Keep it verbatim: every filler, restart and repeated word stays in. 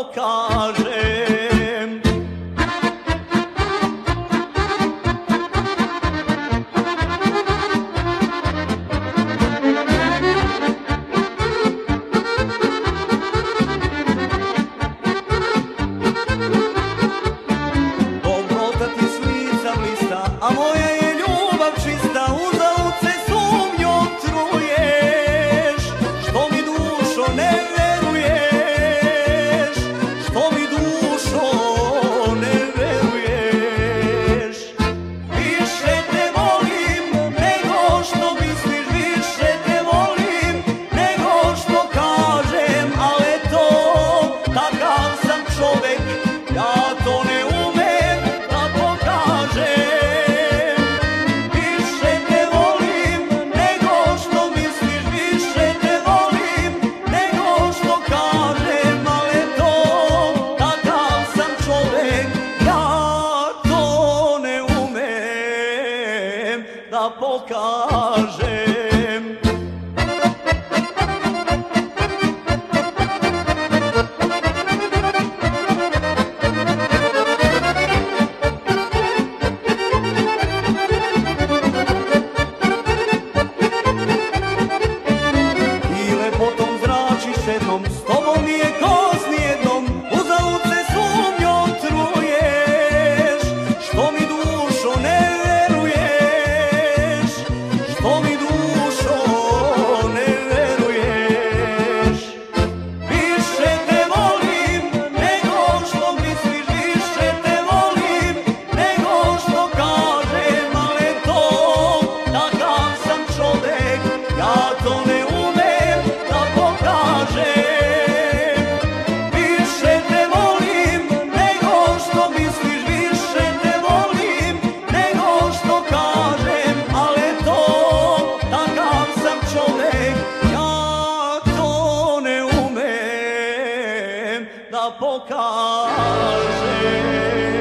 pokažem. Dobrota ti s lica blista, a moja je ljubav čista, uzalud se sumnjom truješ. Što mi dušo ne veruješ, što mi dušo ne veruješ. Više te volim nego što misliš, više te volim nego što kažem, ali eto, takav sam čovek, ja to ne umem da pokažem. Više te volim nego što misliš, više te volim nego što kažem, ali eto, takav sam čovek, ja to ne umem da pokažem. I lepotom zračiš jednom, s tobom nije ko s nijednom, uzalud se sumnjom truješ. Što mi dušo ne veruješ, što mi dušo ne veruješ. Više te volim nego što misliš, više te volim nego što kažem, ali eto, takav sam čovek, ja to ne umem da pokažem. Više te volim nego što misliš, više te volim nego što kažem, ali eto, takav sam čovek, ja to ne umem da pokažem.